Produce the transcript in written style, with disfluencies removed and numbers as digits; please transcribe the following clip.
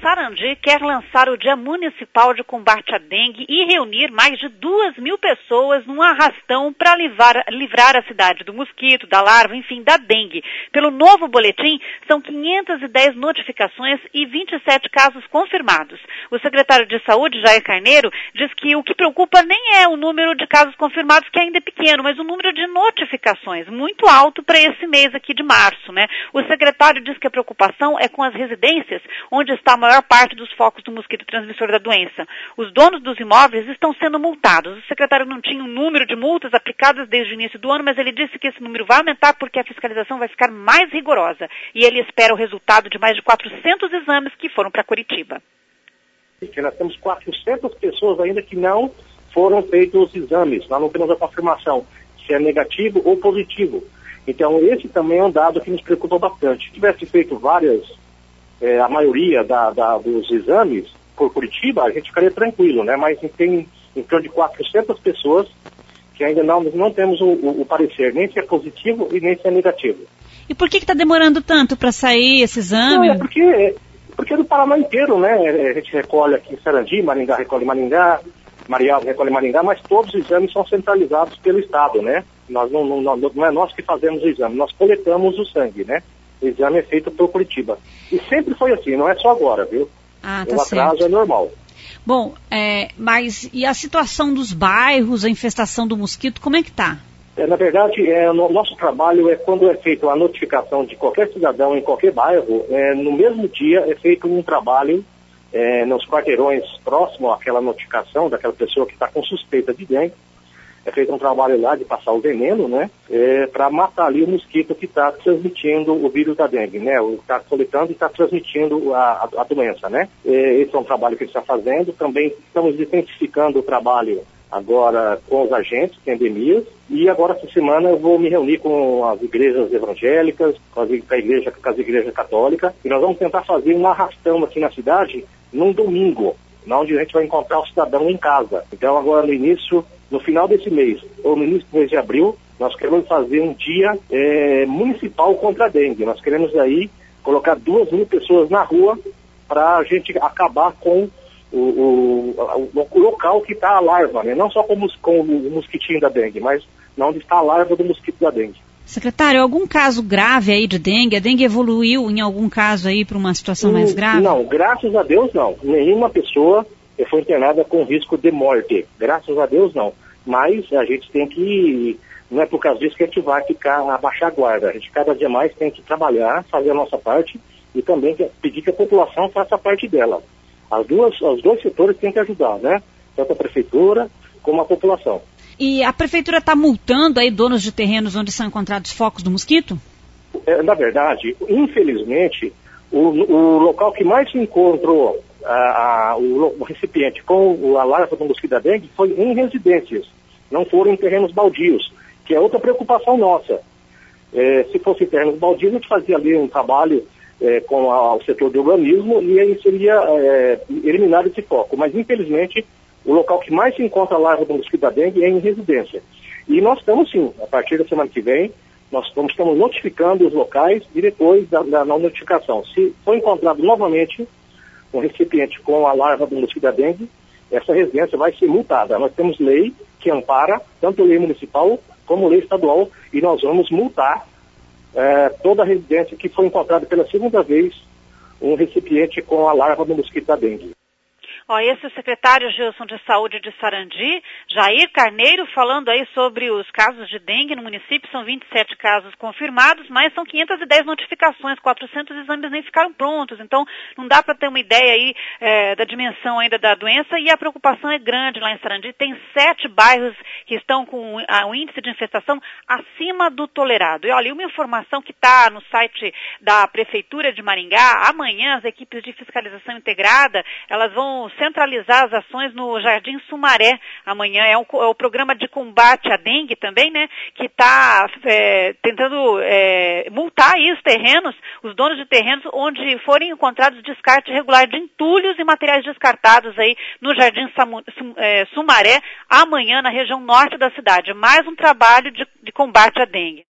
Sarandi quer lançar o Dia Municipal de Combate à Dengue e reunir mais de 2.000 pessoas num arrastão para livrar a cidade do mosquito, da larva, enfim, da dengue. Pelo novo boletim, são 510 notificações e 27 casos confirmados. O secretário de Saúde, Jair Carneiro, diz que o que preocupa nem é o número de casos confirmados, que ainda é pequeno, mas o número de notificações, muito alto para esse mês aqui de março, né? O secretário diz que a preocupação é com as residências, onde está a maior parte dos focos do mosquito transmissor da doença. Os donos dos imóveis estão sendo multados. O secretário não tinha um número de multas aplicadas desde o início do ano, mas ele disse que esse número vai aumentar porque a fiscalização vai ficar mais rigorosa. E ele espera o resultado de mais de 400 exames que foram para Curitiba. Porque nós temos 400 pessoas ainda que não foram feitos os exames. Nós não temos a confirmação se é negativo ou positivo. Então, esse também é um dado que nos preocupa bastante. Se tivesse feito a maioria dos exames por Curitiba, a gente ficaria tranquilo, né? Mas tem em torno de 400 pessoas que ainda não temos o parecer, nem se é positivo e nem se é negativo. E por que está demorando tanto para sair esse exame? Não, é porque é do Paraná inteiro, né? A gente recolhe aqui em Sarandi, Maringá recolhe Maringá, Marialva recolhe Maringá, mas todos os exames são centralizados pelo Estado, né? Não é nós que fazemos o exame, nós coletamos o sangue, né? O exame é feito por Curitiba. E sempre foi assim, não é só agora, viu? Tá o atraso é normal. Bom, mas e a situação dos bairros, a infestação do mosquito, como é que está? Na verdade, nosso trabalho é quando é feita a notificação de qualquer cidadão em qualquer bairro, no mesmo dia é feito um trabalho nos quarteirões próximos àquela notificação daquela pessoa que está com suspeita de dengue. É feito um trabalho lá de passar o veneno, né, para matar ali o mosquito que está transmitindo o vírus da dengue, né, está coletando e está transmitindo a doença, né. Esse é um trabalho que ele está fazendo. Também estamos intensificando o trabalho agora com os agentes de endemias, e agora essa semana eu vou me reunir com as igrejas evangélicas, com as igrejas católicas, e nós vamos tentar fazer um arrastão aqui na cidade num domingo, onde a gente vai encontrar o cidadão em casa. Então agora no final desse mês, ou no início do mês de abril, nós queremos fazer um dia municipal contra a dengue. Nós queremos aí colocar 2.000 pessoas na rua para a gente acabar com o local que está a larva, né? Não só com o mosquitinho da dengue, mas onde está a larva do mosquito da dengue. Secretário, algum caso grave aí de dengue? A dengue evoluiu em algum caso aí para uma situação mais grave? Não, graças a Deus não. Nenhuma pessoa foi internada com risco de morte. Graças a Deus não. Mas a gente tem que, não é por causa disso que a gente vai abaixar a guarda. A gente cada dia mais tem que trabalhar, fazer a nossa parte e também pedir que a população faça a parte dela. Os dois setores têm que ajudar, né? Tanto a prefeitura como a população. E a prefeitura está multando aí donos de terrenos onde são encontrados focos do mosquito? Na verdade, infelizmente, o local que mais se encontrou o recipiente com a larva do mosquito da dengue foi em residências, não foram em terrenos baldios, que é outra preocupação nossa. Se fosse em terrenos baldios, a gente fazia ali um trabalho com o setor do urbanismo e aí seria eliminado esse foco. Mas, infelizmente, o local que mais se encontra a larva do mosquito da dengue é em residência. E nós estamos, sim, a partir da semana que vem, nós estamos notificando os locais e depois da notificação. Se for encontrado novamente um recipiente com a larva do mosquito da dengue, essa residência vai ser multada. Nós temos lei que ampara, tanto lei municipal como lei estadual, e nós vamos multar toda a residência que foi encontrada pela segunda vez um recipiente com a larva do mosquito da dengue. Esse é o secretário Gilson de Saúde de Sarandi, Jair Carneiro, falando aí sobre os casos de dengue no município. São 27 casos confirmados, mas são 510 notificações, 400 exames nem ficaram prontos. Então, não dá para ter uma ideia aí da dimensão ainda da doença, e a preocupação é grande lá em Sarandi. Tem 7 bairros que estão com o índice de infestação acima do tolerado. E olha, uma informação que está no site da Prefeitura de Maringá: amanhã as equipes de fiscalização integrada, elas vão centralizar as ações no Jardim Sumaré. Amanhã é o programa de combate à dengue também, né, que está tentando multar aí os terrenos, os donos de terrenos onde forem encontrados descarte irregular de entulhos e materiais descartados aí no Jardim Sumaré, amanhã na região norte da cidade. Mais um trabalho de combate à dengue.